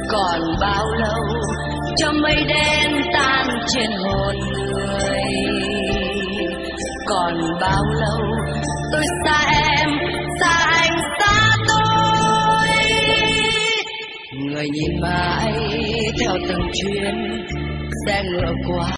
Còn bao lâu cho mây đen tan trên hồn người? Còn bao lâu tôi xa em, xa anh, xa tôi? Người nhìn mãi theo từng chuyến xe ngựa qua